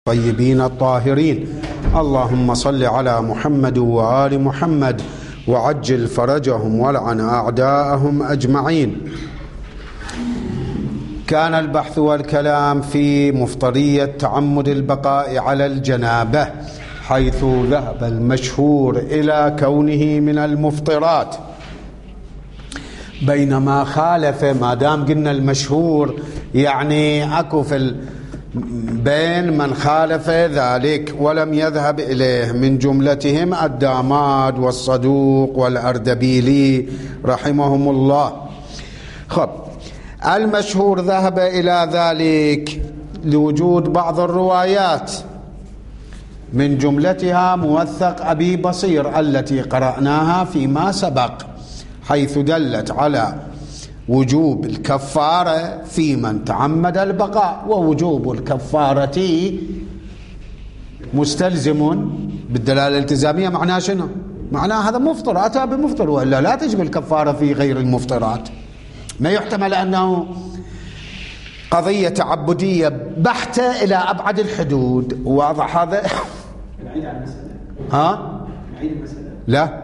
الطيبين الطاهرين. اللهم صل على محمد وآل محمد وعجل فرجهم ولعن أعداءهم أجمعين. كان البحث والكلام في مفطرية تعمد البقاء على الجنابة، حيث ذهب المشهور إلى كونه من المفطرات، بينما خالف. ما دام قلنا المشهور يعني أكو في بين من خالف ذلك ولم يذهب إليه، من جملتهم الداماد والصدوق والأردبيلي رحمهم الله. خب، المشهور ذهب إلى ذلك لوجود بعض الروايات، من جملتها موثق أبي بصير التي قرأناها فيما سبق، حيث دلت على وجوب الكفارة في من تعمد البقاء، ووجوب الكفارة مستلزم بالدلالة الالتزامية. معناه شنو؟ معناه هذا مفطر، أتى بمفطر، وإلا لا تجب الكفارة في غير المفطرات. ما يحتمل أنه قضية تعبدية بحتة إلى أبعد الحدود. واضح هذا؟ نعيد على المسألة. نعيد المسألة. لا.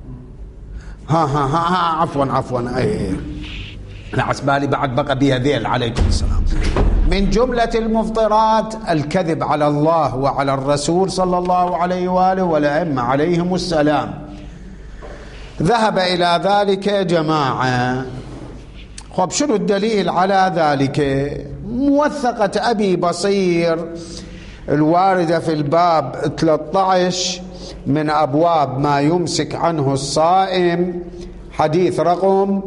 عفوا أي أنا عسبالي بعد بقى بها ذيل. عليكم السلام. من جملة المفطرات الكذب على الله وعلى الرسول صلى الله عليه وآله والأئمة عليهم السلام. ذهب إلى ذلك جماعة. خب، شنو الدليل على ذلك؟ موثقة أبي بصير الواردة في الباب 13 من أبواب ما يمسك عنه الصائم، حديث رقم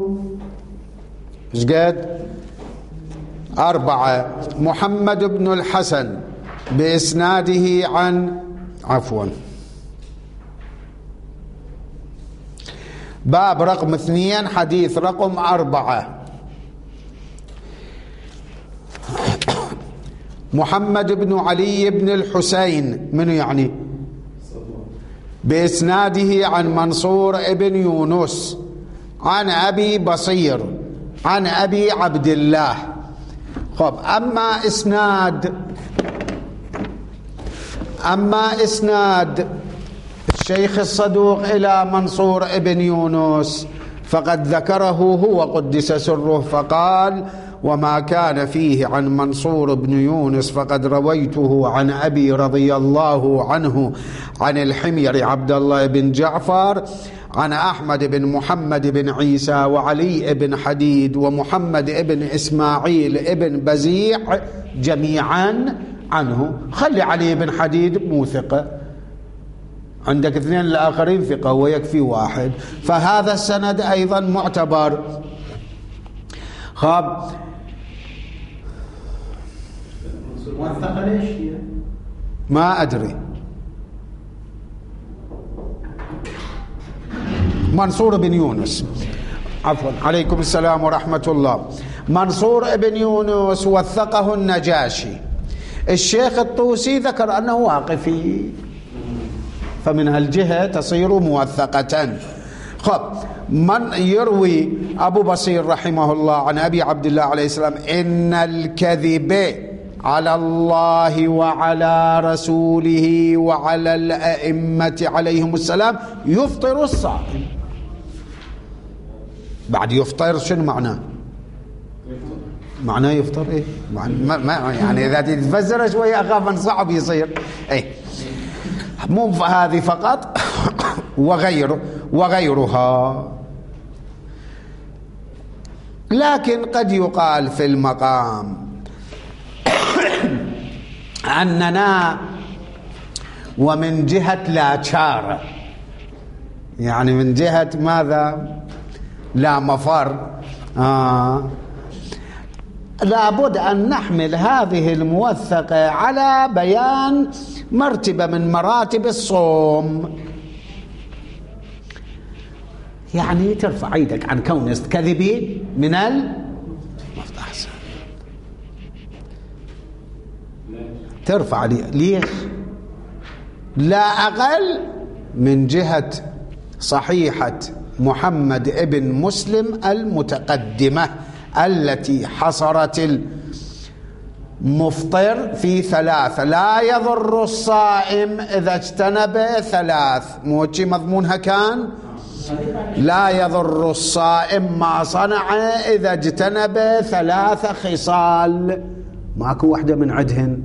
شقد 4، محمد بن الحسن بإسناده عن باب رقم 2 حديث رقم 4، محمد بن علي بن الحسين منو يعني؟ بإسناده عن منصور ابن يونس عن أبي بصير عن أبي عبد الله. خب، أما إسناد الشيخ الصدوق إلى منصور ابن يونس فقد ذكره هو قدس سره، فقال: وما كان فيه عن منصور بن يونس فقد رويته عن أبي رضي الله عنه عن الحمير عبد الله بن جعفر عن أحمد بن محمد بن عيسى وعلي بن حديد ومحمد بن إسماعيل بن بزيع جميعا عنه. خلي علي بن حديد مو ثقة، عندك 2 الآخرين ثقة ويكفي واحد، فهذا السند أيضا معتبر. خاب، موثقة ليش؟ ما أدري. منصور بن يونس، عفوا، عليكم السلام ورحمة الله. منصور بن يونس وثقه النجاشي. الشيخ الطوسي ذكر أنه واقفي، فمن هالجهة تصير موثقة. خب، من يروي أبو بصير رحمه الله عن أبي عبد الله عليه السلام: إن الكذب على الله وعلى رسوله وعلى الأئمة عليهم السلام يفطر الصائم. بعد يفطر شنو معناه؟ معناه يفطر ايه؟ يعني اذا تتفزر شويه اخاف ان صعب يصير. ايه، مو هذه فقط وغيرها. لكن قد يقال في المقام أننا ومن جهة لا شارع، يعني من جهة ماذا؟ لا مفر. لابد أن نحمل هذه الموثقة على بيان مرتبة من مراتب الصوم، يعني ترفع ايدك عن كون كذبين من المفتاح، ترفع ليش؟ لا أقل من جهة صحيحة محمد ابن مسلم المتقدمة التي حصرت مفطر في ثلاثة، لا يضر الصائم إذا اجتنب ثلاث، مو شي مضمونها كان لا يضر الصائم ما صنع إذا اجتنب ثلاث خصال، ماكو واحدة من عدهن.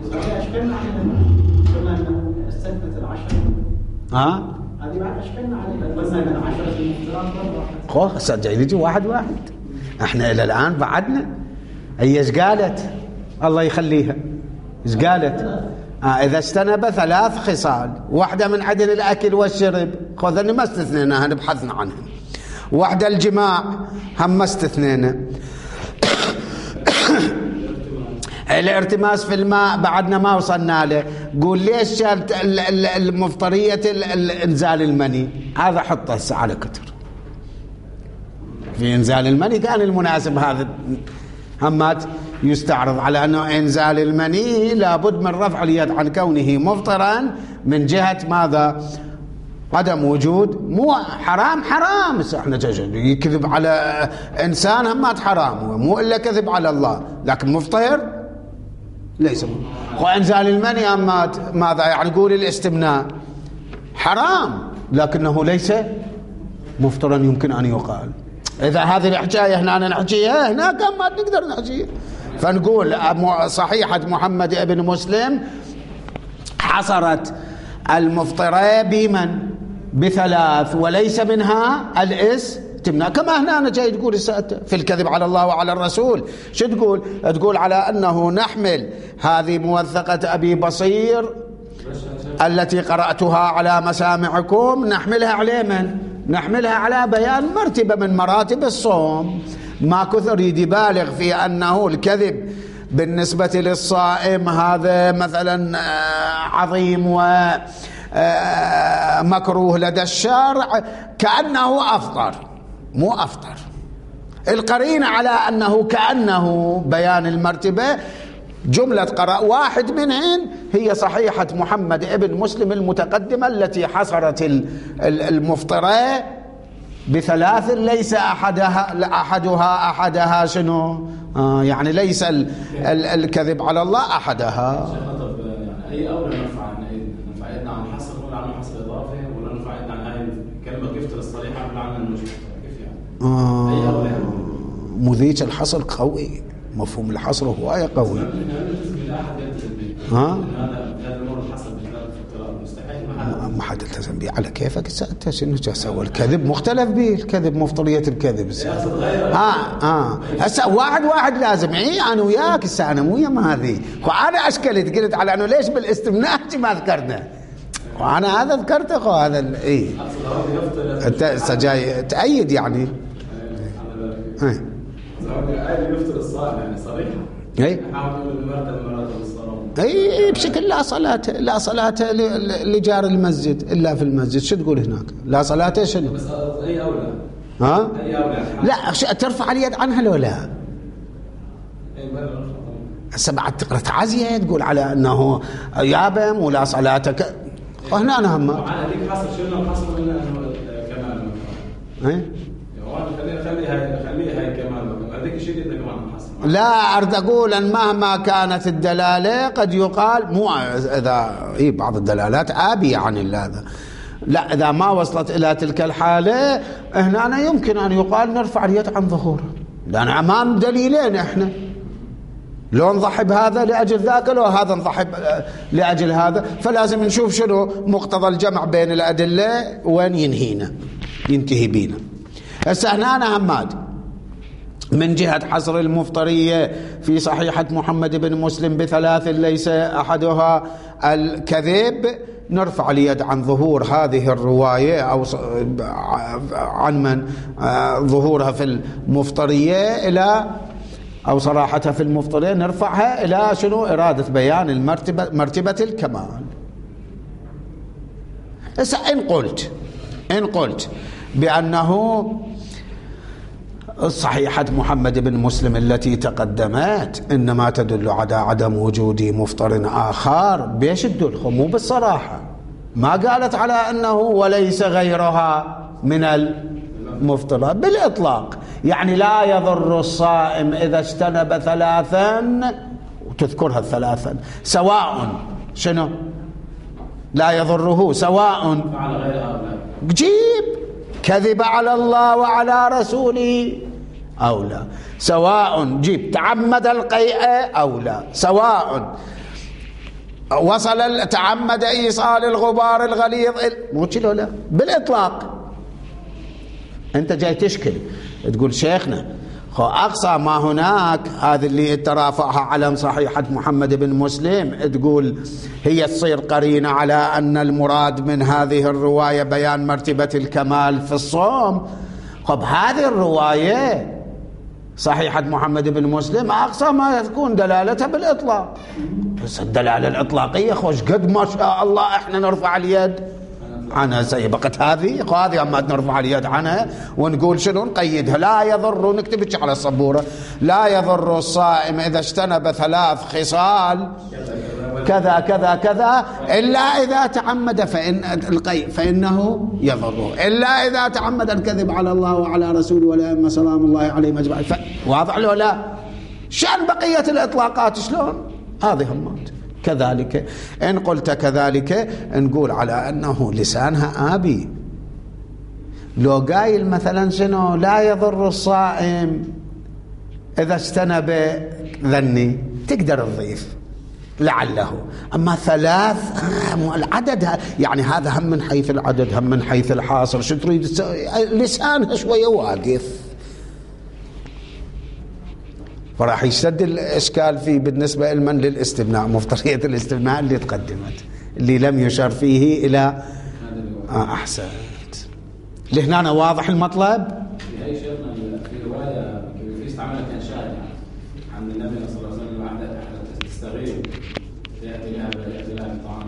ها؟ هذه بعد أشكلنا عليها مثلا 10 المفترض خوه صدق يجي واحد واحد. احنا إلى الآن بعدنا. هي ايش قالت؟ الله يخليها ايش قالت؟ إذا اجتنب ثلاث خصال، واحدة من عدن الأكل والشرب، خذني ما استثنيناها نبحثنا عنها. واحدة الجماع هم ما استثنينا. الارتماس في الماء بعدنا ما وصلنا له. قول ليش شالت المفطرية انزال المني؟ هذا حطه هسه على كتر. في انزال المني كان المناسب هذا همات يستعرض على أنه إنزال المني لابد من رفع اليد عن كونه مفطرا من جهة ماذا؟ عدم وجود، مو حرام حرام. احنا يكذب على إنسان همات حرام، مو إلا كذب على الله، لكن مفطر ليس. وإنزال المني همات ماذا يعني؟ قول الاستمناء حرام لكنه ليس مفطرا يمكن أن يقال. إذا هذه الحكاية هنا نحكيها هناك ما نقدر نحكيها. فنقول صحيحة محمد ابن مسلم حصرت المفطرة بمن؟ بثلاث، وليس منها الاستمناء. كما هنا أنا جاي تقول في الكذب على الله وعلى الرسول شو تقول؟ تقول على أنه نحمل هذه موثقة أبي بصير التي قرأتها على مسامعكم، نحملها على من؟ نحملها على بيان مرتبة من مراتب الصوم. ما كثر يبالغ في أنه الكذب بالنسبة للصائم هذا مثلا عظيم ومكروه لدى الشرع، كأنه أفطر. مو أفطر. القرينة على أنه كأنه بيان المرتبة جملة قرأ واحد منهن هي صحيحة محمد ابن مسلم المتقدمة التي حصرت المفطرة بثلاث، ليس أحدها شنو؟ يعني ليس الكذب على الله أحدها. أي أولى نرفع يدنا عن الحصر ولا عن الحصر الإضافي، ولا نرفع يدنا عن هاي الكلمة يفتر الصريحة ولا عن المشكلة؟ كيف يعني؟ أي أولى؟ مذيك الحصر قوي، مفهوم الحصر هواية قوي. ها؟ ما حد التزم به على كيفك. انت شنو تسوي؟ الكذب مختلف به، الكذب مفطرية الكذب. هسه واحد لازم انا وياك هسه انا مو يم هذه. وانا اشكلت قلت على انه ليش بالاستمناء ما ذكرنا، وانا هذا ذكرته. هذا اي انت جاي تأيد يعني. يفطر الصائم يعني صريحة. اي بشكل لا صلاة لجار المسجد الا في المسجد. شو تقول هناك؟ لا صلاة شنو؟ بس اي اولى؟ ها؟ اي اولى؟ لا ترفع اليد عنها لو لا؟ هسه بعد تقرا تعزيه تقول على انه يابم ولا صلاتك. وهنا انا هم على هذيك حصل شنو الحصل انه كمان اي خليها هاي كمان هذيك الشيء اللي كمان حصل. لا أرد أقول أن مهما كانت الدلالة قد يقال مو إذا بعض الدلالات آبية عن هذا. لا إذا ما وصلت إلى تلك الحالة هنا يمكن أن يقال نرفع اليد عن ظهوره، لأن أمام دليلين إحنا لو نضحي بهذا لأجل ذاك، لو هذا نضحي لأجل هذا، فلازم نشوف شنو مقتضى الجمع بين الأدلة وين ينتهي بينا. هسه هنا أنا هماد من جهة حصر المفطرية في صحيحة محمد بن مسلم بثلاث ليس أحدها الكذب، نرفع اليد عن ظهور هذه الرواية أو عن من ظهورها في المفطرية إلى أو صراحتها في المفطرية نرفعها إلى شنو؟ إرادة بيان مرتبة الكمال. إن قلت بأنه صحيحة محمد بن مسلم التي تقدمت إنما تدل على عدم وجود مفطر آخر، بيش تدل؟ مو بالصراحة، ما قالت على أنه وليس غيرها من المفطرة بالإطلاق. يعني لا يضر الصائم إذا اجتنب ثلاثا، وتذكرها الثلاثا، سواء شنو لا يضره، سواء فعل غير هؤلاء، جيب كذب على الله وعلى رسوله أو لا، سواء جيب تعمد القيء أو لا، سواء وصل تعمد إيصال الغبار الغليظ، مو كذا لا بالإطلاق. أنت جاي تشكل تقول شيخنا أقصى ما هناك هذا اللي ترافعها على صحيحة محمد بن مسلم، تقول هي تصير قرينة على أن المراد من هذه الرواية بيان مرتبة الكمال في الصوم. خب هذه الرواية صحيحة محمد بن مسلم أقصى ما تكون دلالتها بالإطلاق، بس الدلالة الإطلاقية خوش قد ما شاء الله إحنا نرفع اليد عنها، سيبقت هذه أما نرفع اليد عنها ونقول شنو نقيدها، لا يضر، نكتبش على السبورة، لا يضر الصائم إذا اجتنب 3 خصال كذا كذا كذا إلا إذا تعمد فإنه يضره، إلا إذا تعمد الكذب على الله وعلى رسوله والأئمة سلام الله عليهم أجمعين. واضح له لا؟ شأن بقية الإطلاقات شلون؟ هذه همات. كذلك إن قلت كذلك نقول على أنه لسانها آبي. لو قايل مثلا شنو لا يضر الصائم إذا اجتنب ذني تقدر تضيف لعله، أما 3 العدد يعني هذا هم من حيث العدد هم من حيث الحاصر، شو تريد لسانها شوية واقف، فراح يسد الإشكال فيه بالنسبة لمن للاستبناء، مفترية الاستبناء اللي تقدمت اللي لم يشر فيه إلى أحسنت. لهنا واضح المطلب. في أي شيخنا في رواية في استعمال كان شاهد عن النبي صلى الله عليه وسلم وعدة تستغيث يأتي لها الطعام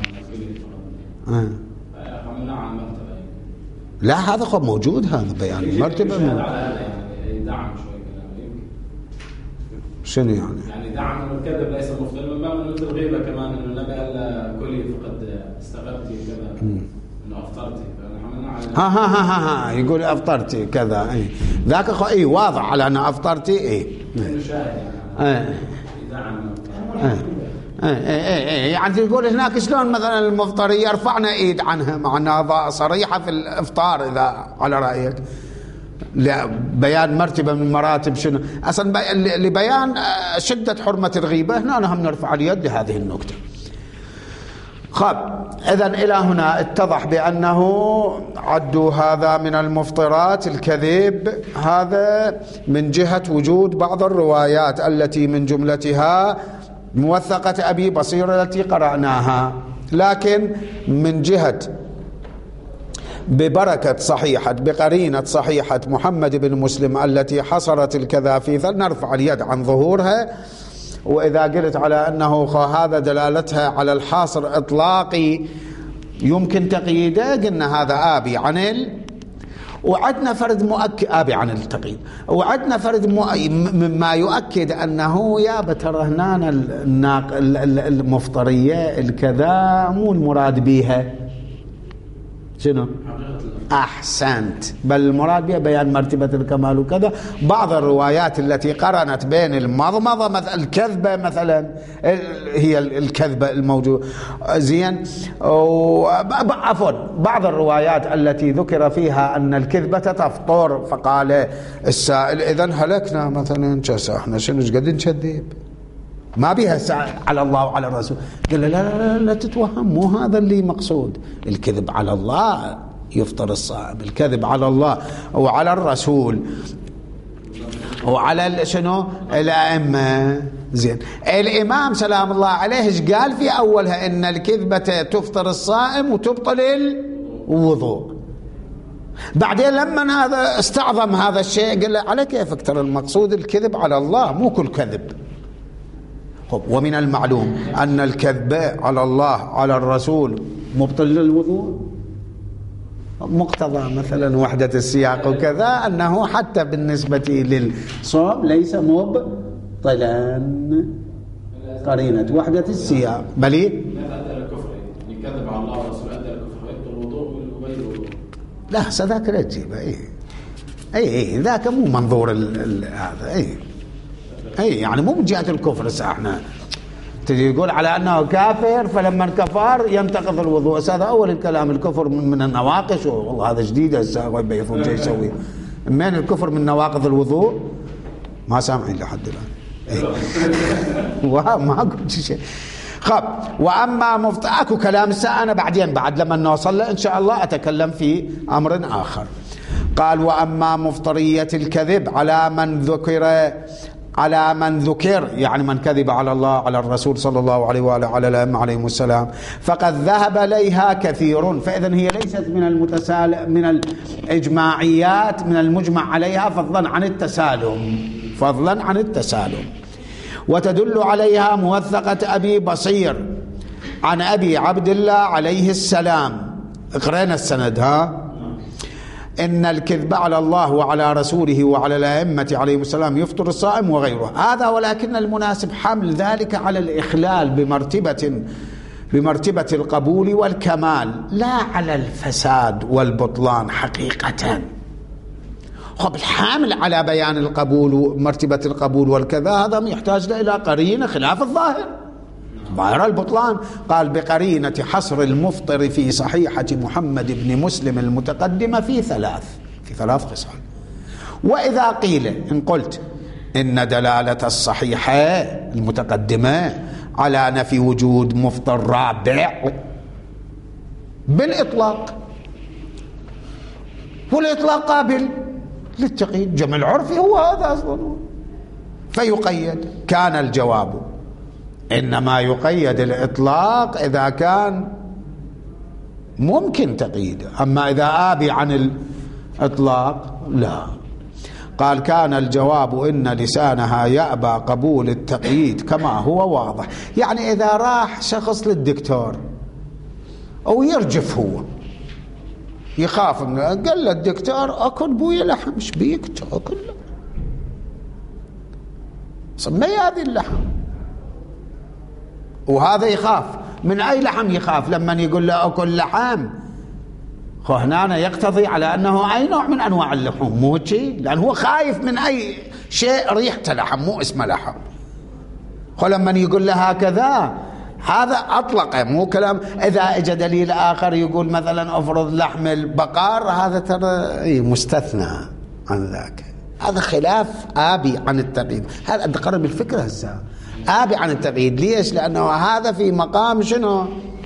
فقمنا عن مرتبة. لا هذا خب موجود، هذا بيان مرتبة على هذا يعني دعم شوي كلام. شنو يعني؟ يعني دعم الكذب ليس مفضل من باب مثل الغيبة كمان، إنه النبي قال كلي فقد استغبتي كذا إنه أفطرتي، ها يقول أفطرتي كذا، ذاك واضح على أن أفطرتي يعني تقول هناك شلون مثلا المفطرية رفعنا ايد عنها، مع انها صريحة في الافطار اذا على رأيك، بيان مرتبة من مراتب شنو اصلا لبيان شدة حرمة الغيبة، هنا هم نرفع اليد لهذه النقطة. خب إذن إلى هنا اتضح بأنه عدوا هذا من المفطرات الكذب، هذا من جهة وجود بعض الروايات التي من جملتها موثقة أبي بصير التي قرأناها، لكن من جهة ببركة صحيحة بقرينة صحيحة محمد بن مسلم التي حصرت الكذا في نرفع اليد عن ظهورها. وإذا قلت على أنه هذا دلالتها على الحاصر إطلاقي يمكن تقييده، قلنا هذا آبي عن وعدنا فرد مؤكد آبي عن التقييد، وعدنا فرد مما يؤكد أنه يا بترى هنا المفطرية الكذا مو المراد بيها شنو؟ أحسنت، بل المراد بها بيان مرتبة الكمال وكذا. بعض الروايات التي قرنت بين المضمضة مثلا الكذبة مثلا هي الكذبة الموجودة زين، عفوا بعض الروايات التي ذكر فيها أن الكذبة تفطر، فقال السائل إذن هلكنا مثلا احنا شنو قد نكذب ما بها على الله وعلى الرسول. قال لا تتوهم، مو هذا اللي مقصود، الكذب على الله يفطر الصائم، الكذب على الله وعلى الرسول وعلى شنو الأئمة. زين الإمام سلام الله عليه ايش قال في أولها؟ إن الكذبة تفطر الصائم وتبطل الوضوء. بعدين لما هذا استعظم هذا الشيء قال له على كيفك، ترى المقصود الكذب على الله مو كل كذب. ومن المعلوم أن الكذب على الله على الرسول مبطل للوضوء، مقتضى مثلا وحدة السياق وكذا أنه حتى بالنسبة للصوم ليس مبطلا، قرينة وحدة السياق بلي يكذب على الله ورسوله أدى الكفر ويبطل الوضوء وغير الوضوء. لا سذاك لا تجيبه، اي ذاك مو منظور هذا، اي يعني مو من جهة الكفر. احنا تجي يقول على أنه كافر، فلما كفر ينتقض الوضوء. هذا أول الكلام، الكفر من النواقص. والله هذا جديد هسه بيفهم شو يسوي. من الكفر من نواقض الوضوء؟ ما سامعين لحد الآن. ما قلت شيء. خب، وأما أكو كلام أنا بعدين بعد لما نوصل له إن شاء الله أتكلم في أمر آخر. قال: وأما مفطرية الكذب على من ذكر يعني من كذب على الله على الرسول صلى الله عليه وآله وعلى الأئمة عليهم السلام، فقد ذهب إليها كثير. فإذن هي ليست من الإجماعيات، من المجمع عليها فضلا عن التسالم. وتدل عليها موثقة أبي بصير عن أبي عبد الله عليه السلام. اقرأنا السند. إن الكذب على الله وعلى رسوله وعلى الأئمة عليهم السلام يفطر الصائم وغيره. هذا ولكن المناسب حمل ذلك على الإخلال بمرتبة القبول والكمال، لا على الفساد والبطلان حقيقة. خب، الحامل على بيان القبول ومرتبة القبول والكذا هذا يحتاج إلى قرينة خلاف الظاهر، ظاهر البطلان. قال: بقرينة حصر المفطر في صحيحة محمد بن مسلم المتقدمة في ثلاث خصال. وإذا قيل إن قلت إن دلالة الصحيحة المتقدمة على نفي وجود مفطر رابع بالإطلاق، والإطلاق قابل للتقييد، جمع العرفي هو هذا أصلا، فيقيد. كان الجواب: إنما يقيد الإطلاق إذا كان ممكن تقييده، أما إذا آبي عن الإطلاق لا. قال: كان الجواب إن لسانها يأبى قبول التقييد كما هو واضح. يعني إذا راح شخص للدكتور أو يرجف، هو يخاف منه، قال له الدكتور: أكل بويا لحم، ايش بيك تاكل؟ صمي هذه اللحم. وهذا يخاف من أي لحم؟ يخاف لما يقول له أكل لحم، هنا يقتضي على أنه أي نوع من أنواع اللحوم، مو شيء، لأن هو خايف من أي شيء ريحته لحم، مو اسمه لحم. لما يقول له هكذا هذا أطلقه، مو كلام. إذا اجى دليل آخر يقول مثلا أفرض لحم البقر، هذا ترى مستثنى عن ذاك، هذا خلاف آبي عن التقييد. هذا أنت قرب الفكرة هسه، آبي عن التقييد. ليش؟ لأنه هذا في مقام شنو؟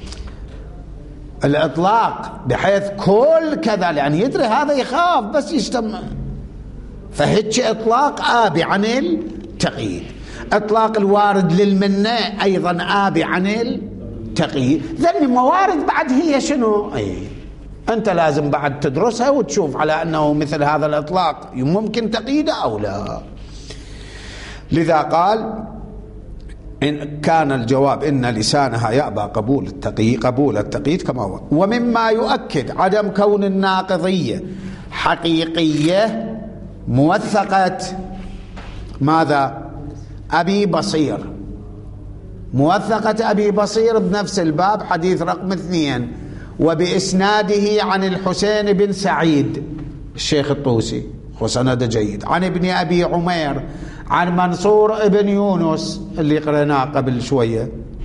الإطلاق، بحيث كل كذا، لأن يدري هذا يخاف بس يجتمع، فهيك إطلاق آبي عن التقييد. إطلاق الوارد للمنة أيضا آبي عن التقييد. ذن موارد بعد هي شنو؟ أنت لازم بعد تدرسها وتشوف على أنه مثل هذا الإطلاق ممكن تقييده أو لا. لذا قال: إن كان الجواب إن لسانها يأبى قبول التقييد كما هو. ومما يؤكد عدم كون الناقضية حقيقية موثقة ماذا؟ أبي بصير، موثقة أبي بصير بنفس الباب، حديث رقم 2، وبإسناده عن الحسين بن سعيد الشيخ الطوسي، وسند جيد، عن ابن أبي عمير عن منصور ابن يونس اللي قرأناه قبل شوية،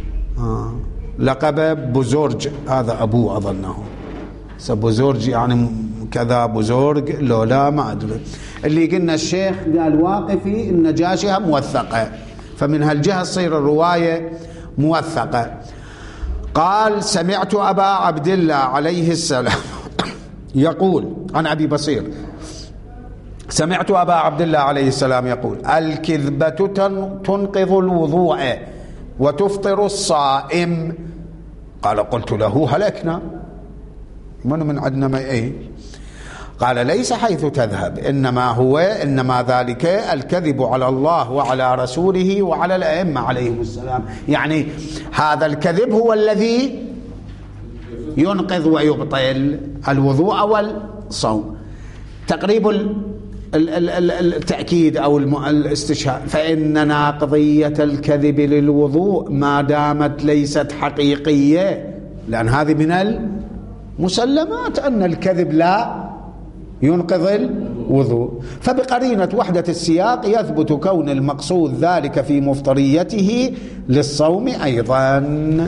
لقب بزرج، هذا أبوه أظنه، بزرج يعني كذا بزرج لولا ما أدري. اللي قلنا الشيخ قال واقفي النجاشها موثقة، فمن هالجهة تصير الرواية موثقة. قال: سمعت أبا عبد الله عليه السلام يقول عن أبي بصير، سمعت أبا عبد الله عليه السلام يقول: الكذبة تنقض الوضوء وتفطر الصائم. قال: قلت له: هلكنا، من عندنا ما قال: ليس حيث تذهب، إنما ذلك الكذب على الله وعلى رسوله وعلى الأئمة عليهم السلام. يعني هذا الكذب هو الذي ينقض ويبطل الوضوء والصوم. تقريب التأكيد أو الاستشهاد: فإن ناقضية الكذب للوضوء ما دامت ليست حقيقية، لأن هذه من المسلمات أن الكذب لا ينقض وضوء. فبقرينة وحدة السياق يثبت كون المقصود ذلك في مفطريته للصوم أيضا،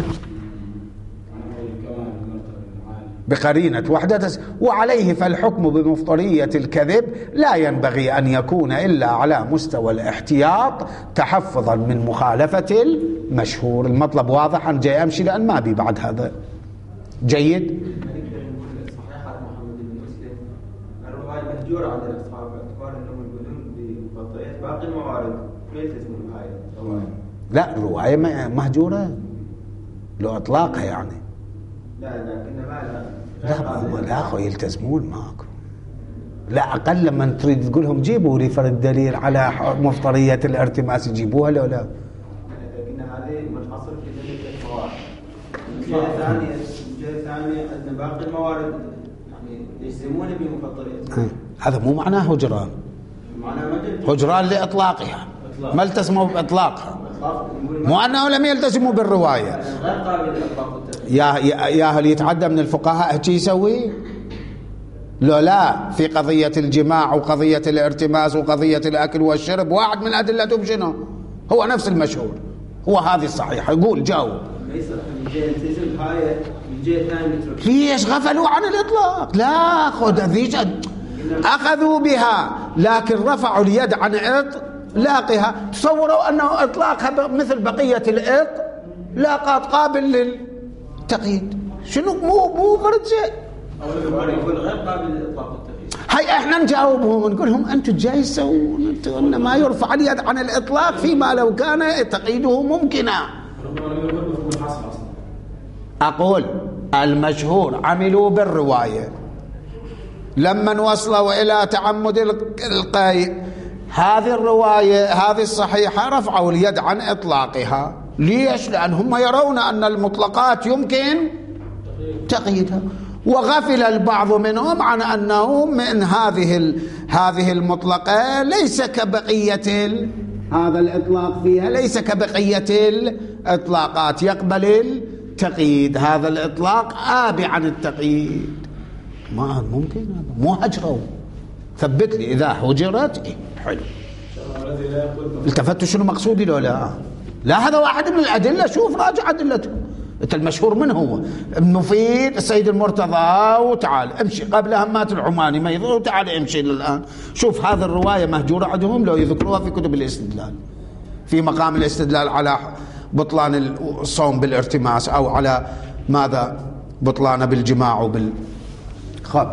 بقرينة وحدة. وعليه فالحكم بمفطرية الكذب لا ينبغي أن يكون إلا على مستوى الاحتياط تحفظا من مخالفة المشهور. المطلب واضح، أنا جاي أمشي لأن ما بي بعد هذا. جيد. صحيحة محمد بن مسلم الرواية مهجورة عند الأصحاب باعتبار أنهم يقولون بمفطرية باقي الموارد ما يلتزمون بهاي. لا، الرواية مهجورة لو أطلاقها يعني. لا لكن ما لا أخو يلتزمون ماكو. لا أقل لما تريد تقولهم جيبوا لي فرد دليل على مفطرية الارتماس يجيبوها لو لا. لكن هذه منحصر في ذلك الموارد. الجهة الثانية أن باقي الموارد يعني يلزمون بمفطرية. هذا مو معناه هجران. هجران لإطلاقها، ما التزموا بإطلاقها، مو أنه لم يلتزموا بالرواية. يا هل يتعدى من الفقهاء هيك يسوي؟ لا في قضية الجماع وقضية الارتماس وقضية الأكل والشرب واحد من أدلتهم شنو؟ هو نفس المشهور، هو هذه الصحيحة. يقول جاوب. ليش غفلوا عن الإطلاق؟ لا خذ ذيك أخذوا بها لكن رفعوا اليد عن إطلاقها. تصوروا أنه إطلاقها مثل بقية الإطلاقات قابل للتقييد. شنو مو فرد شيء. غير قابل لإطلاق التقييد. هاي احنا نجاوبهم ونقول لهم انتم جاي تسوون ما يرفع اليد عن الإطلاق فيما لو كان تقييده ممكنا. أقول المشهور عملوا بالرواية، لما وصلوا إلى تعمد القيد هذه الرواية هذه الصحيحة رفعوا اليد عن إطلاقها. ليش؟ لأنهم يرون أن المطلقات يمكن تقييدها، وغفل البعض منهم عن أنه من هذه المطلقة ليس كبقية هذا الإطلاق فيها ليس كبقية الإطلاقات، يقبل التقييد. هذا الإطلاق آبي عن التقييد. ما ممكن، مو هجروا. ثبت لي إذا هجرت. حلو. التفتوا شنو مقصودي لو لا؟ لا هذا واحد من الأدلة. شوف راجع أدلته. أنت المشهور من هو؟ المفيد السيد المرتضى. وتعال امشي قبل همات العماني ما يضر، وتعال امشي الآن. شوف هذه الرواية مهجورة عندهم لو يذكروها في كتب الاستدلال في مقام الاستدلال على بطلان الصوم بالارتماس أو على ماذا بطلان بالجماع وبالخب.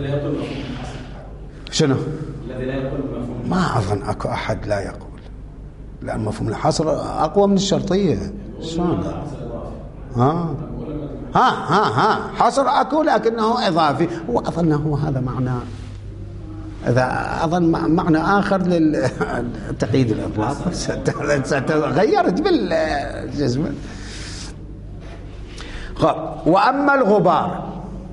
شنو؟ الذي لا يقول بمفهوم ما أظن أكو أحد لا يقول، لأن مفهوم الحصر أقوى من الشرطية. شلون؟ حصر أكو لكنه إضافي، وأظنه هذا معنى، إذا أظن معنى آخر للتقييد الإطلاق. غيرت بالجزم. وأما الغبار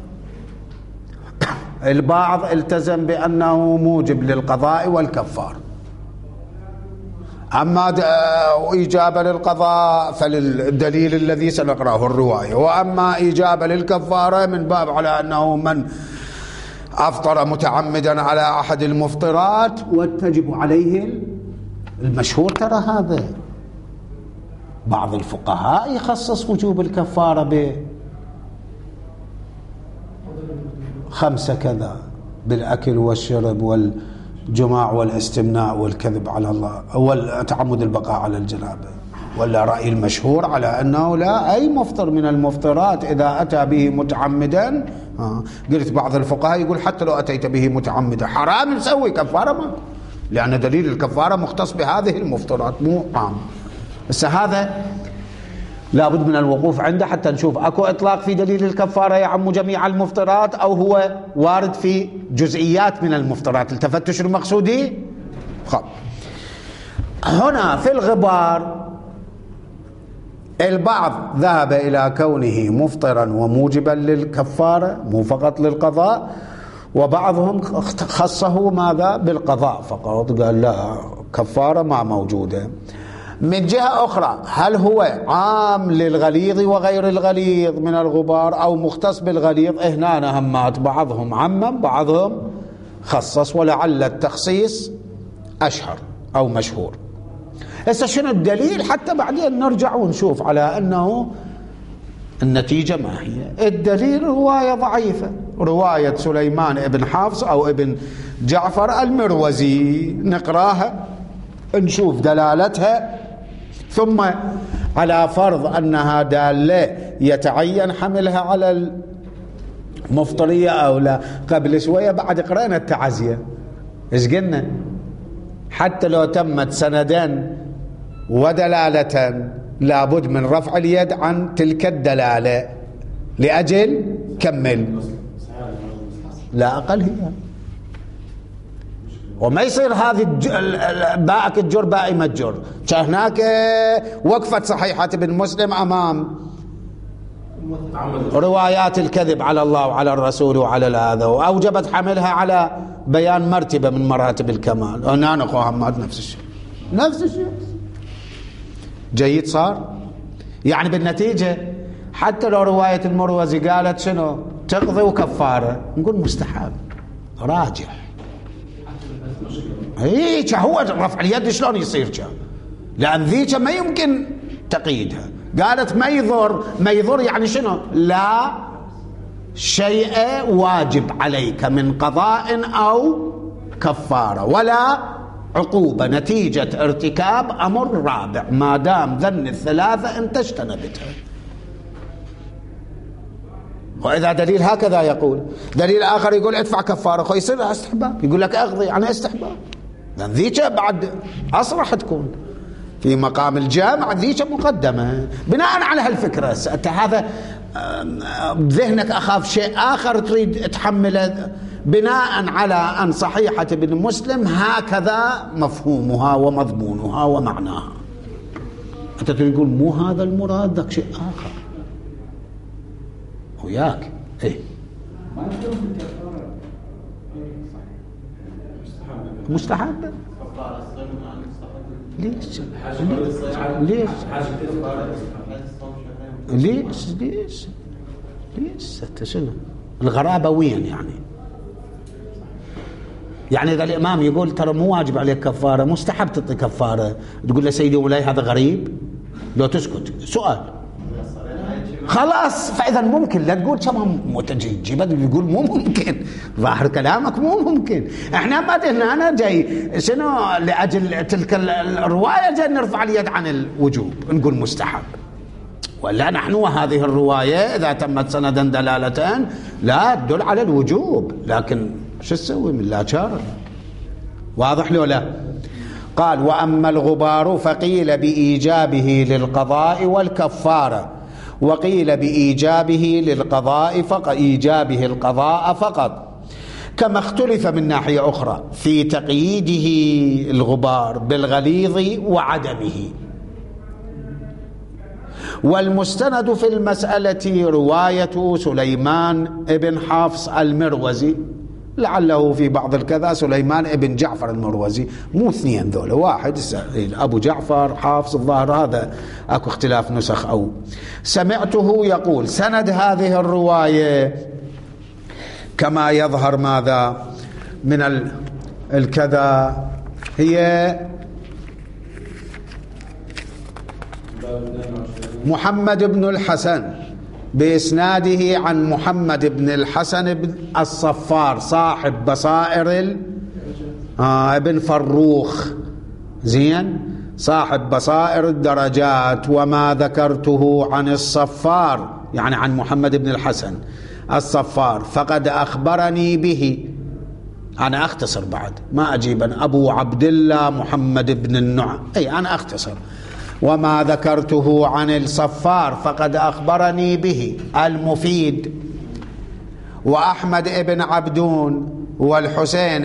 البعض التزم بأنه موجب للقضاء والكفار. أما إجابة للقضاء فللدليل الذي سنقرأه الرواية، وأما إجابة للكفارة من باب على أنه من أفطر متعمدا على أحد المفطرات وتجب عليه المشهور. ترى هذا بعض الفقهاء يخصص وجوب الكفارة ب5 كذا بالأكل والشرب والجماع والاستمناء والكذب على الله والتعمد البقاء على الجنابة. ولا رأي المشهور على أنه لا أي مفطر من المفطرات إذا أتى به متعمدا. قلت بعض الفقهاء يقول حتى لو أتيت به متعمدا حرام نسوي كفارة، ما لأن دليل الكفارة مختص بهذه المفطرات مو عام. بس هذا لابد من الوقوف عنده حتى نشوف أكو إطلاق في دليل الكفارة يعم جميع المفطرات أو هو وارد في جزئيات من المفطرات. التفتوا شنو مقصودي؟ هنا في الغبار البعض ذهب إلى كونه مفطرا وموجبا للكفارة مو فقط للقضاء، وبعضهم خصه ماذا؟ بالقضاء فقط، قال لا كفارة ما موجودة. من جهة أخرى هل هو عام للغليظ وغير الغليظ من الغبار أو مختص بالغليظ؟ هنا همات بعضهم عمم بعضهم خصص، ولعل التخصيص أشهر أو مشهور. هسه شنو الدليل حتى بعدين نرجع ونشوف على أنه النتيجة ما هي؟ الدليل رواية ضعيفة، رواية سليمان بن حافص أو ابن جعفر المروزي، نقراها نشوف دلالتها، ثم على فرض أنها دالة يتعين حملها على المفطرية أو لا. قبل شوية بعد قرأنا التعزية إيش قلنا؟ حتى لو تمت سندا ودلالة لابد من رفع اليد عن تلك الدلالة لأجل كمل، لا أقل هي. وما يصير هذه باءك الجر باء متجر، هناك وقفت صحيحة ابن مسلم أمام روايات الكذب على الله وعلى الرسول وعلى هذا، وأوجبت حملها على بيان مرتبة من مراتب الكمال. هنا نقول نفس الشيء، نفس الشيء. جيد صار. يعني بالنتيجة حتى لو رواية المروزي قالت شنو تقضي وكفارة، نقول مستحب راجح. هيك هو رفع اليد شلون يصير كان؟ لأن ذيك ما يمكن تقييدها. قالت ما يضر، ما يضر يعني شنو؟ لا شيء واجب عليك من قضاء أو كفارة ولا عقوبة نتيجة ارتكاب أمر رابع، ما دام ذن الثلاثة أنت اجتنبتها. وإذا دليل هكذا يقول، دليل آخر يقول ادفع كفارة، خو يصير استحباب، يقول لك اقضي عن استحباب، لأن ذيك بعد أصرح تكون في مقام الجامع، ذيك مقدمة بناء على هالفكرة. أنت هذا بذهنك أخاف شيء آخر تريد تحمله بناء على أن صحيحة ابن مسلم هكذا مفهومها ومضمونها ومعناها. أنت تقول مو هذا المراد، ذاك شيء آخر وياك. إيه مستحب. ليش ليش ليش ليش ليش شنو الغرابة وين يعني إذا الإمام يقول ترى مو واجب عليك كفارة، مستحب تعطي كفارة، تقول له سيدي ولاي هذا غريب؟ لو تسكت سؤال خلاص. فإذا ممكن لا تقول كما متجيب، يقول مو ممكن، ظاهر كلامك مو ممكن. احنا ما دهنا، انا جاي شنو لاجل تلك الروايه جاي نرفع اليد عن الوجوب نقول مستحب، ولا نحن وهذه الروايه اذا تمت سندا دلاله لا تدل على الوجوب، لكن شو تسوي من لا شارع. واضح لو لا؟ قال واما الغبار فقيل بايجابه للقضاء والكفاره، وقيل بإيجابه للقضاء فقط، إيجابه القضاء فقط، كما اختلف من ناحية أخرى في تقييده الغبار بالغليظ وعدمه. والمستند في المسألة رواية سليمان بن حافص المروزي، لعله في بعض الكذا سليمان بن جعفر المروزي، مو اثنين ذولا، واحد أبو جعفر حافظ الظاهر، هذا أكو اختلاف نسخ. أو سمعته يقول سند هذه الرواية كما يظهر ماذا من الكذا هي محمد بن الحسن بإسناده عن محمد بن الحسن بن الصفار صاحب بصائر ابن فروخ، زين، صاحب بصائر الدرجات. وما ذكرته عن الصفار يعني عن محمد بن الحسن الصفار فقد أخبرني به، أنا أختصر بعد ما أجيبا، أبو عبد الله محمد بن النعم، أي أنا أختصر. وما ذكرته عن الصفار فقد أخبرني به المفيد وأحمد ابن عبدون والحسين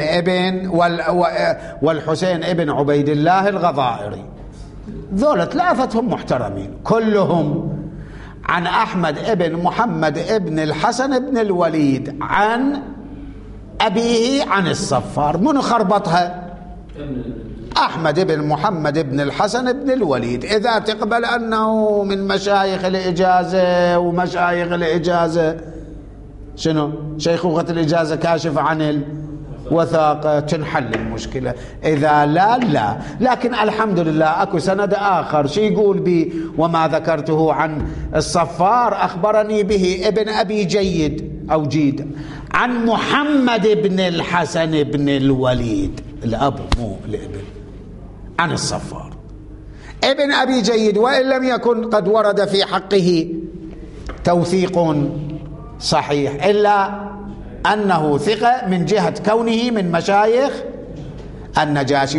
ابن عبيد الله الغضائري، ذولا ثلاثتهم محترمين كلهم عن أحمد ابن محمد ابن الحسن ابن الوليد عن أبيه عن الصفار. من خربطها؟ أحمد بن محمد بن الحسن بن الوليد. إذا تقبل أنه من مشايخ الإجازة، ومشايخ الإجازة شنو؟ شيخوخة الإجازة كاشف عن وثاقة تنحل المشكلة. إذا لا لكن الحمد لله أكو سند آخر شي يقول بي وما ذكرته عن الصفار أخبرني به ابن أبي جيد أو جيد عن محمد بن الحسن بن الوليد، الأب مو الابن، عن الصفار ابن أبي جيد، وإن لم يكن قد ورد في حقه توثيق صحيح إلا أنه ثقة من جهة كونه من مشايخ النجاشي.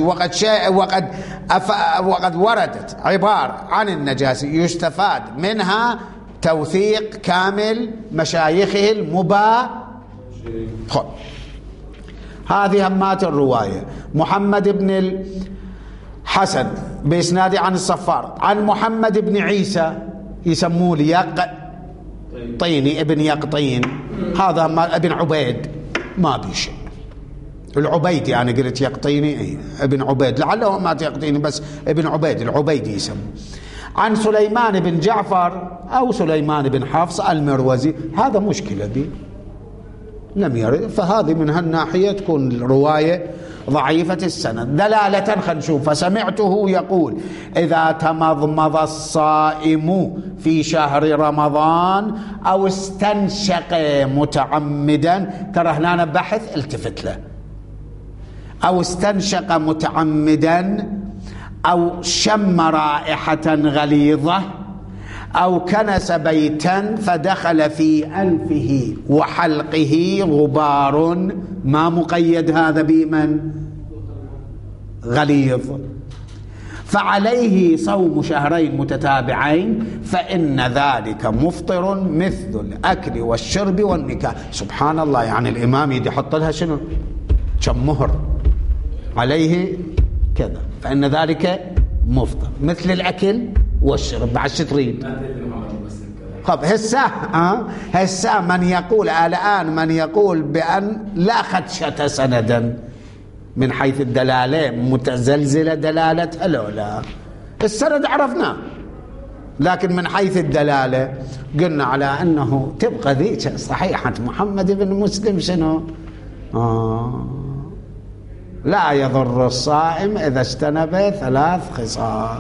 وقد وردت عبارة عن النجاشي يستفاد منها توثيق كامل مشايخه خب هذه همات الرواية. محمد بن الحسن بإسناد عن الصفار عن محمد بن عيسى يسموه يقطيني ابن يقطين، هذا ابن عبيد ما بيشي العبيد، يعني قلت يقطيني ابن عبيد لعله ما يقطيني بس ابن عبيد العبيدي يسموه. عن سليمان بن جعفر أو سليمان بن حفص المروزي، هذا مشكلة دي لم يرد، فهذه من هالناحية تكون الرواية ضعيفة السند. دلالة خلينا نشوف. فسمعته يقول إذا تمضمض الصائم في شهر رمضان أو استنشق متعمدا، ترى هنا بحث التفت له، أو استنشق متعمدا أو شم رائحة غليظة أو كنس بيتا فدخل في أنفه وحلقه غبار، ما مقيد هذا بمن غليظ، فعليه صوم شهرين متتابعين، فإن ذلك مفطر مثل الأكل والشرب والنكاح. سبحان الله، يعني الإمام يحط لها شنو كم مهر عليه كذا، فإن ذلك مفطر مثل الأكل والشرب. بعد شو تريد؟ طب هسه من يقول الآن من يقول بأن لا خدشة سندا من حيث الدلالة متزلزلة دلالتها لا السند عرفناه، لكن من حيث الدلالة قلنا على أنه تبقى ذيك صحيحة محمد بن مسلم شنو لا يضر الصائم إذا اجتنب 3 خصال.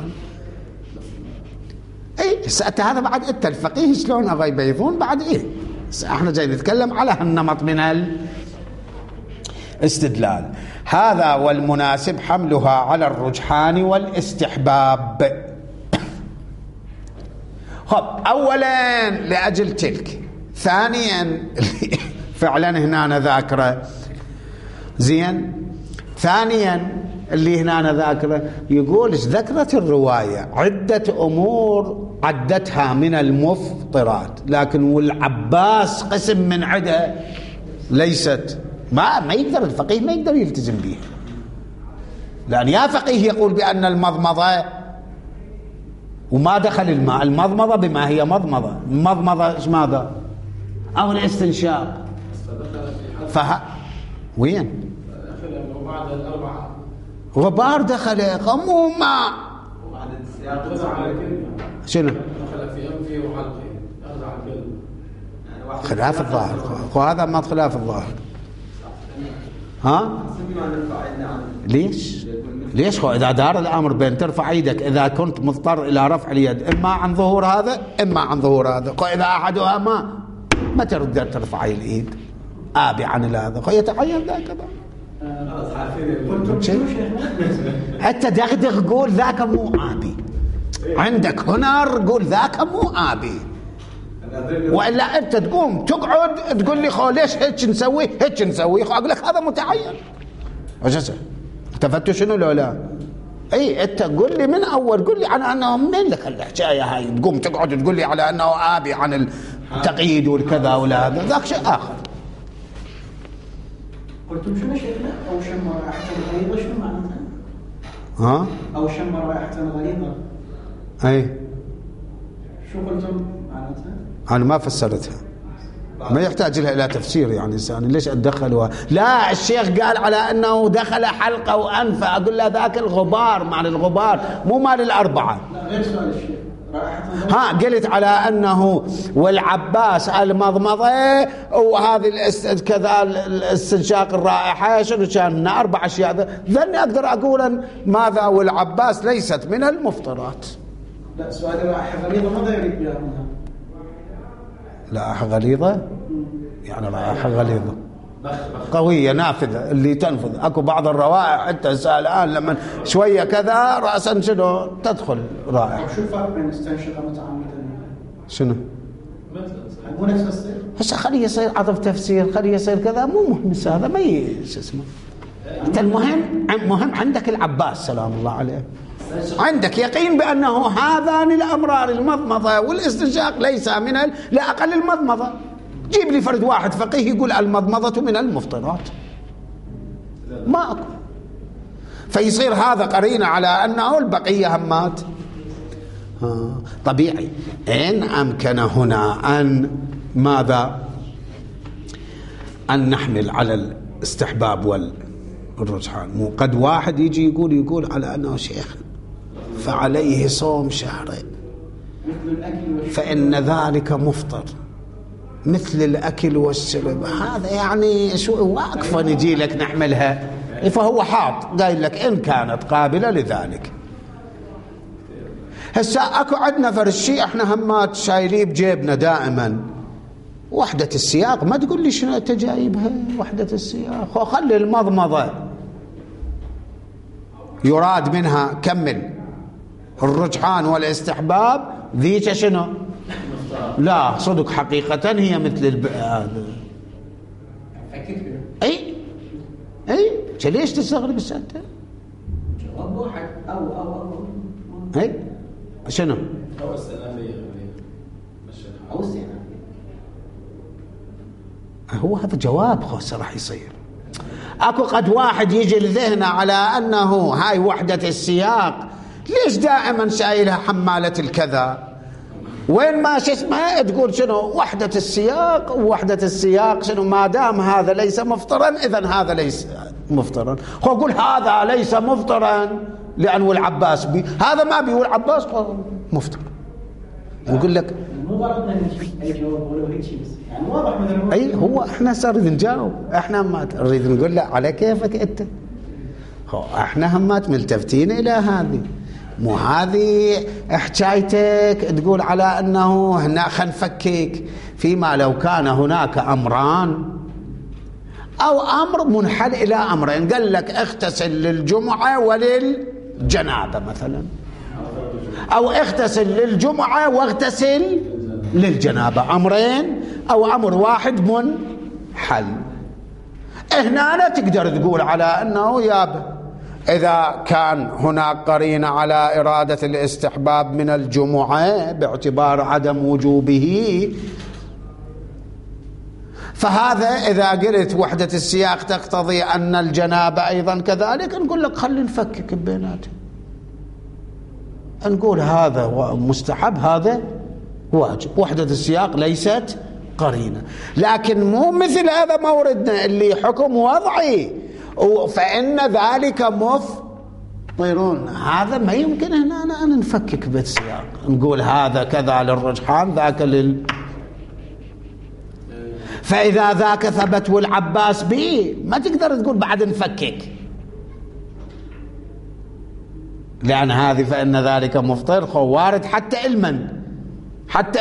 سأت هذا بعد انت الفقيه شلون ابغى يبيضون بعد احنا جاي نتكلم على هالنمط من الاستدلال. هذا والمناسب حملها على الرجحان والاستحباب. خب اولا لاجل تلك، ثانيا فعلا هنا ذاكره زين، ثانيا اللي هنا ذاكره يقول ذكرت الرواية عدة أمور عدتها من المفطرات، لكن والعباس قسم من عدة ليست، ما يقدر الفقيه ما يقدر يلتزم بها، لأن يا فقيه يقول بأن المضمضة وما دخل الماء، المضمضة بما هي مضمضة، المضمضة ايش ماذا أو الاستنشاق وين بعد الأربعة غبار دخل غموما شنو دخل في أنفه وحلقه أخذ عن كلمة خلاف الظاهر، وهذا ما خلاف الظاهر. ليش إذا دار الأمر بين ترفع يدك إذا كنت مضطر إلى رفع اليد إما عن ظهور هذا إما عن ظهور هذا، إذا أحدها ما تقدر ترفع اليد آبي عن هذا يتعين ذاك بقى. انت دغدغ قول ذاك مو آبي، عندك هنر قول ذاك مو آبي، والا انت تقوم تقعد تقول لي ليش هيك نسوي اقول لك هذا متعين. التفتوا شنو لا انت قول لي من اول، قول لي على انه منين لك الحكايه هاي، تقوم تقعد تقول لي على انه آبي عن التقييد والكذا ولا هذا، ذاك شيء اخر. قلتم شنو شيخنا؟ أو شم رائحة غليظة شنو معناتها؟ أو شم رائحة غليظة. شو قلتم معناتها؟ أنا ما فسرتها، ما يحتاج لها إلى تفسير يعني إنسان، ليش أدخلها؟ لا الشيخ قال على أنه دخل حلقه وأنفه، أقول له ذاك الغبار مع الغبار مو مال الأربعة. لا غير سؤال الشيخ. قلت على أنه والعباس المضمضة وهذه كذا الاستنشاق الرائحة شنو كان 4 أشياء ذني أقدر أقول ماذا والعباس ليست من المفطرات. لا سؤال رائحة غليظة ماذا يريد بها منها؟ رائحة غليظة يعني رائحة غليظة قوية نافذة اللي تنفذ. أكو بعض الروائح حتى الآن لما شوية كذا رأسا شنو تدخل رائحة. شو الفرق بين استنشاق متعمدا؟ شنو؟ مو نفس الصيغة؟ هسه خليه يصير عطف تفسير خليه يصير كذا مو مهم هذا ما شو اسمه. أنت المهم عندك العباس سلام الله عليه عندك يقين بأنه هذان الأمران المضمضة والاستنشاق ليس من لا أقل المضمضة. جيب لي فرد واحد فقيه يقول المضمضة من المفطرات ما أكو. فيصير هذا قرينة على أنه البقية همات. طبيعي إن أمكن هنا أن ماذا أن نحمل على الاستحباب والرجحان. مو قد واحد يجي يقول على أنه شيخ فعليه صوم شهرين فإن ذلك مفطر مثل الأكل والشرب. هذا يعني شو واقفة نجي لك نحملها. فهو حاط قايل لك إن كانت قابلة لذلك. هسا أكو عندنا فرشي احنا همات شايليه بجيبنا دائما وحدة السياق. ما تقول لي شنو انت جايبها وحدة السياق وخلي المضمضة يراد منها كمل الرجحان والاستحباب ذيك شنو لا صدق حقيقة هي مثل اي ليش تستغرب السنة جواب واحد او اي شنو او استئنافية او استئنافية. هو هذا جواب خاص راح يصير. اكو قد واحد يجي لذهنه على انه هاي وحدة السياق ليش دائما شايلها حمالة الكذا وين ما شو اسمه تقول شنو وحدة السياق ووحدة السياق شنو ما دام هذا ليس مفطرا اذا هذا ليس مفطرا. هو يقول هذا ليس مفطرا لأنه العباس هذا ما بيقول العباس مفطر. يقول لك مو غلطنا اي جواب ولا هيك شيء بس يعني واضح مثلا اي هو احنا صار نريد نجاوب احنا ما نريد نقول له على كيفك انت. هو احنا همات ملتفتين الى هذه مو هذه حكايتك تقول على انه هنا خلينا نفكك فيما لو كان هناك امران او امر منحل الى امرين. قال لك اغتسل للجمعه وللجنابه مثلا او اغتسل للجمعه واغتسل للجنابه امرين او امر واحد منحل. هنا لا تقدر تقول على انه يابا إذا كان هناك قرينة على إرادة الاستحباب من الجمعة باعتبار عدم وجوبه فهذا إذا قلت وحدة السياق تقتضي أن الجنابة أيضا كذلك نقول لك خلي نفكك بيناتهم نقول هذا مستحب هذا واجب. وحدة السياق ليست قرينة لكن مو مثل هذا موردنا اللي حكم وضعي فإن ذلك مفطرون. هذا ما يمكن هنا أنا نفكك بالسياق نقول هذا كذا للرجحان ذاك فإذا ذاك ثبت والعباس به ما تقدر تقول بعد نفكك لأن هذه فإن ذلك مفطر خوارد حتى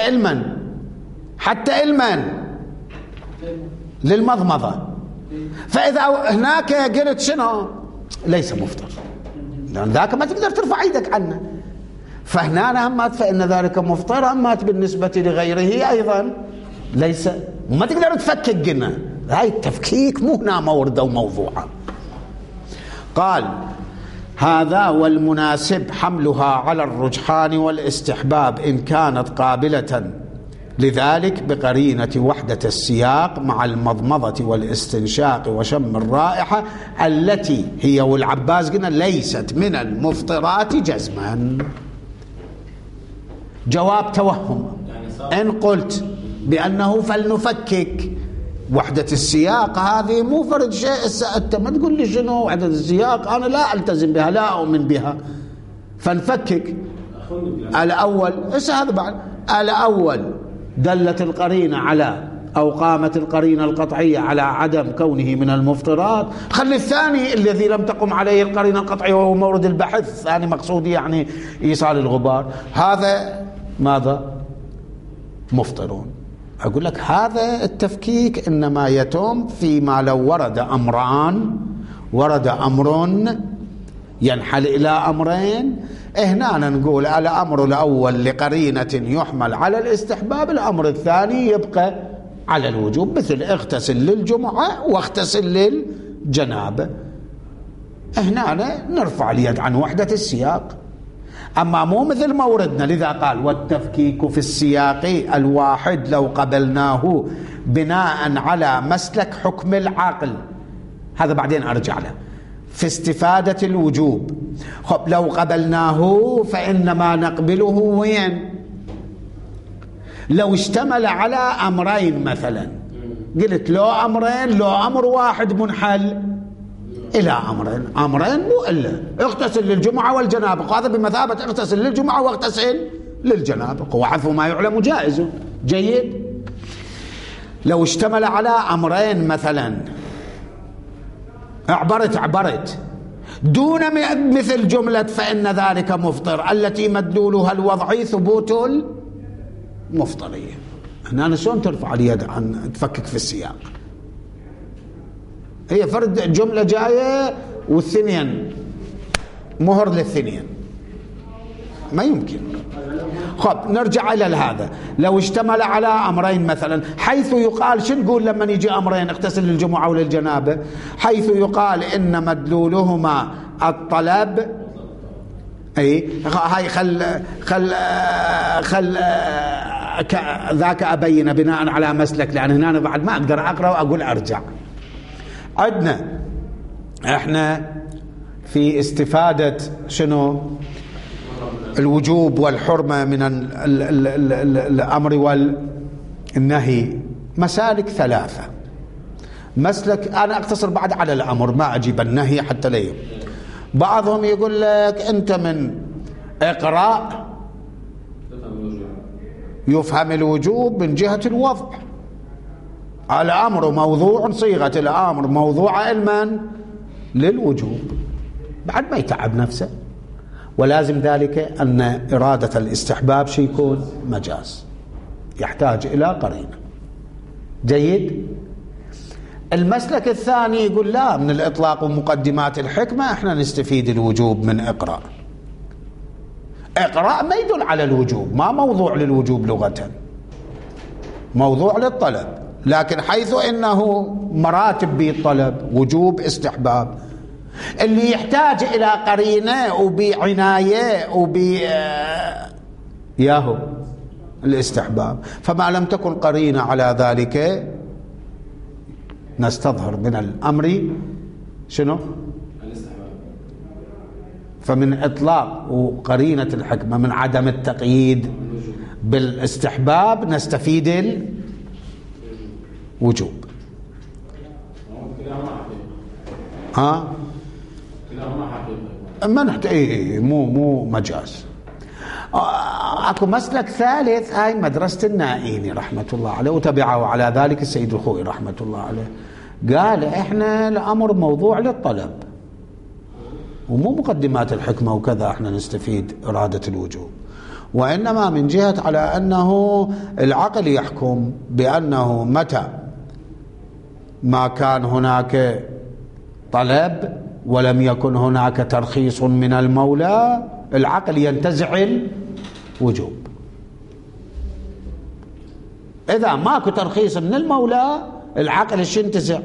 علما للمضمضة. فإذا هناك قلت شنو ليس مفطر لأن ذاك ما تقدر ترفع ايدك عنه. فهنا همات فإن ذلك مفطر همات بالنسبة لغيره أيضا ليس ما تقدر تفكك قلنا هاي التفكيك مو هنا موردة وموضوعة. قال هذا والمناسب حملها على الرجحان والاستحباب إن كانت قابلة لذلك بقرينة وحدة السياق مع المضمضة والاستنشاق وشم الرائحة التي هي والعباس قلنا ليست من المفطرات جزما. جواب توهم إن قلت بأنه فلنفكك وحدة السياق هذه مو فرد شيء. أنت ما تقول لي شنو وحدة السياق أنا لا ألتزم بها لا أؤمن بها فنفكك الأول هذا بعد الأول دلت القرينة على أو قامت القرينة القطعية على عدم كونه من المفطرات. خلي الثاني الذي لم تقم عليه القرينة القطعية وهو مورد البحث الثاني مقصودي يعني إيصال الغبار، هذا ماذا؟ مفطرون. أقول لك هذا التفكيك إنما يتم فيما لو ورد أمران، ورد أمر ينحل إلى أمرين، هنا نقول الأمر الأول لقرينة يحمل على الاستحباب، الأمر الثاني يبقى على الوجوب، مثل اغتسل للجمعة واغتسل للجنابة. هنا نرفع اليد عن وحدة السياق، أما مو مثل ما وردنا. لذا قال والتفكيك في السياق الواحد لو قبلناه بناء على مسلك حكم العاقل، هذا بعدين أرجع له في استفادة الوجوب. خب لو قبلناه فإنما نقبله وين؟ لو اشتمل على أمرين مثلا، قلت لو أمرين، لو أمر واحد منحل إلى أمرين، أمرين مو إلا اغتسل للجمعة والجنابة، هذا بمثابة اغتسل للجمعة واغتسل للجنابة، وعفو ما يعلم جائز. جيد. لو اشتمل على أمرين مثلا، عبرت دون مثل جملة فإن ذلك مفطر التي مدلولها الوضعي ثبوت المفطرية، هنا شلون ترفع اليد عن تفكك في السياق؟ هي فرد جملة جاية والثنين مهر للثنين، ما يمكن. خب نرجع إلى هذا. لو اشتمل على أمرين مثلا، حيث يقال شو نقول لما يجي أمرين اغتسل للجمعة وللجنابة؟ حيث يقال إن مدلولهما الطلب، أي هاي خل ذاك أبين بناء على مسلك، لأن هنا بعد ما أقدر أقرأ وأقول أرجع. عندنا احنا في استفادة شنو؟ الوجوب والحرمة من الأمر والنهي مسالك ثلاثة. مسلك أنا أقتصر بعد على الأمر، ما أجيب النهي حتى ليه. بعضهم يقول لك أنت من إقراء يفهم الوجوب من جهة الوضع، الأمر موضوع، صيغة الأمر موضوعة علما للوجوب، بعد ما يتعب نفسه. ولازم ذلك أن إرادة الاستحباب شيء يكون مجاز، يحتاج إلى قرينة. جيد. المسلك الثاني يقول لا، من الإطلاق ومقدمات الحكمة احنا نستفيد الوجوب من إقراء. إقراء ما يدل على الوجوب، ما موضوع للوجوب لغة، موضوع للطلب، لكن حيث إنه مراتب بالطلب وجوب استحباب، اللي يحتاج إلى قرينة وبعناية ياهو الاستحباب. فما لم تكن قرينة على ذلك نستظهر من الأمر شنو؟ الاستحباب. فمن إطلاق وقرينة الحكمة من عدم التقييد بالاستحباب نستفيد الوجوب. ها؟ ما نحتاج مو مجاز. اكو مسلك ثالث، هاي مدرسة النائيني رحمة الله عليه، وتبعه على ذلك السيد الخوئي رحمة الله عليه، قال احنا الامر موضوع للطلب ومو مقدمات الحكمة وكذا احنا نستفيد إرادة الوجوب، وإنما من جهة على أنه العقل يحكم بأنه متى ما كان هناك طلب ولم يكن هناك ترخيص من المولى العقل ينتزع الوجوب. إذا ماكو ترخيص من المولى العقل ايش ينتزع؟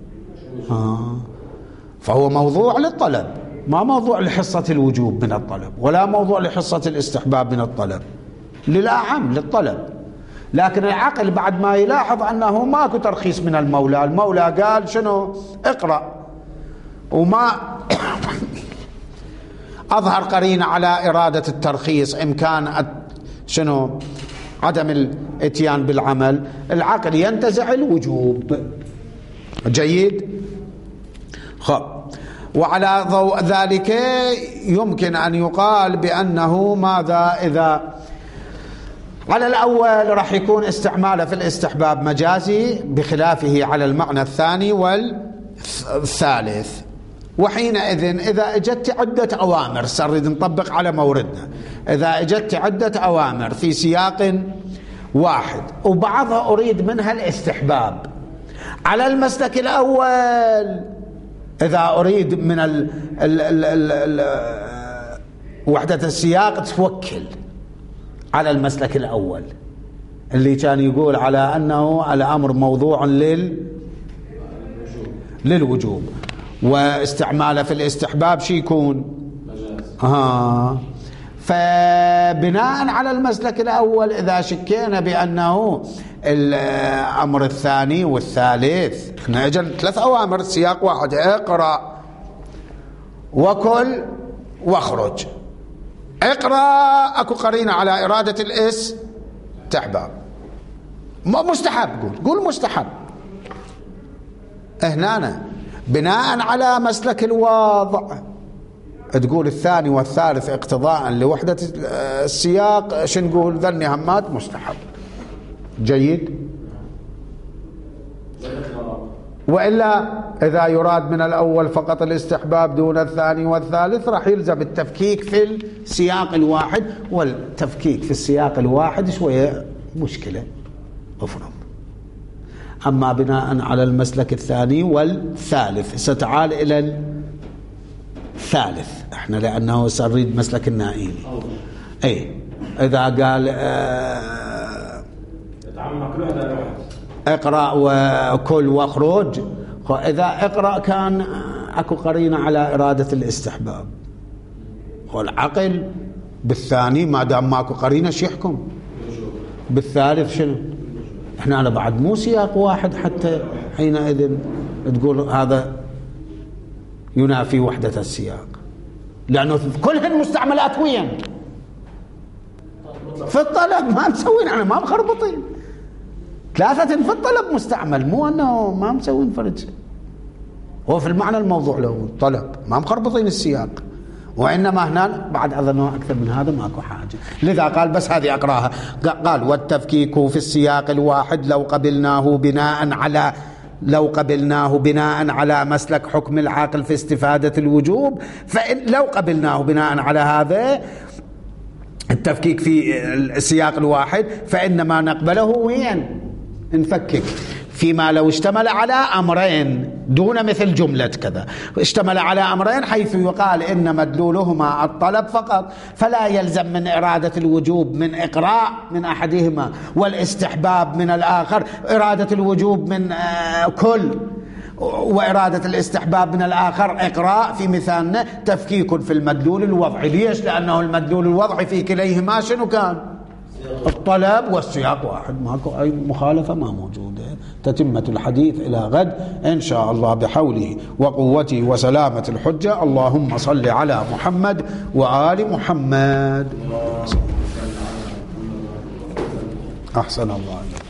فهو موضوع للطلب، ما موضوع لحصة الوجوب من الطلب ولا موضوع لحصة الاستحباب من الطلب، للأعم للطلب. لكن العقل بعد ما يلاحظ أنه ماكو ترخيص من المولى، المولى قال شنو؟ اقرأ، وما أظهر قرينة على إرادة الترخيص، إمكان شنو؟ عدم الاتيان بالعمل، العقل ينتزع الوجوب. جيد. خب وعلى ضوء ذلك يمكن أن يقال بأنه ماذا إذا على الأول راح يكون استعماله في الاستحباب مجازي بخلافه على المعنى الثاني والثالث. وحينئذ إذا اجت عدة أوامر، سنريد نطبق على موردنا، إذا اجت عدة أوامر في سياق واحد وبعضها أريد منها الاستحباب، على المسلك الأول إذا أريد من وحدة السياق توكل على المسلك الأول اللي كان يقول على أنه الأمر موضوع للوجوب، واستعماله في الاستحباب شي يكون فبناء على المسلك الأول إذا شكينا بأنه الأمر الثاني والثالث، احنا اجل 3 أوامر سياق واحد، اقرأ وكل واخرج. اقرأ اكو قرينة على إرادة الاستحباب، مستحب، قول مستحب. هنا بناء على مسلك الوضع تقول الثاني والثالث اقتضاء لوحدة السياق شو نقول؟ ذا النهمات مستحب. جيد. وإلا إذا يراد من الأول فقط الاستحباب دون الثاني والثالث راح يلزم التفكيك في السياق الواحد، والتفكيك في السياق الواحد شوية مشكلة افرض. أما بناء على المسلك الثاني والثالث ستعال إلى الثالث احنا لأنه سنريد مسلك النائين. أي إذا قال اقرأ وكل واخرج، إذا اقرأ كان اكو قرينة على إرادة الاستحباب، والعقل بالثاني ما دام ماكو قرينة شو يحكم؟ بالثالث شنو؟ احنا على بعد مو سياق واحد حتى حينئذ تقول هذا ينافي وحدة السياق، لأنه كلهن مستعملات وين؟ في الطلب. ما مسوين احنا ما مخربطين، 3 في الطلب مستعمل، مو أنه ما مسوين فرج، هو في المعنى الموضوع له الطلب، ما مخربطين السياق. وإنما هنا بعد أظنه أكثر من هذا ماكو حاجة، لذا قال بس هذه أقراها. قال والتفكيك في السياق الواحد لو قبلناه بناء على مسلك حكم العاقل في استفادة الوجوب، لو قبلناه بناء على هذا التفكيك في السياق الواحد فإنما نقبله وين؟ نفكك فيما لو اشتمل على أمرين دون مثل جملة كذا، اشتمل على أمرين حيث يقال إن مدلولهما الطلب فقط، فلا يلزم من إرادة الوجوب من إقراء من أحدهما والاستحباب من الآخر، إرادة الوجوب من كل وإرادة الاستحباب من الآخر إقراء. في مثالنا تفكيك في المدلول الوضعي. ليش؟ لأنه المدلول الوضعي في كليهما شنو كان؟ الطلب والسياق واحد، ماكو أي مخالفة ما موجودة. تتمة الحديث إلى غد إن شاء الله بحوله وقوته وسلامة الحجة. اللهم صل على محمد وآل محمد. أحسن الله عليك.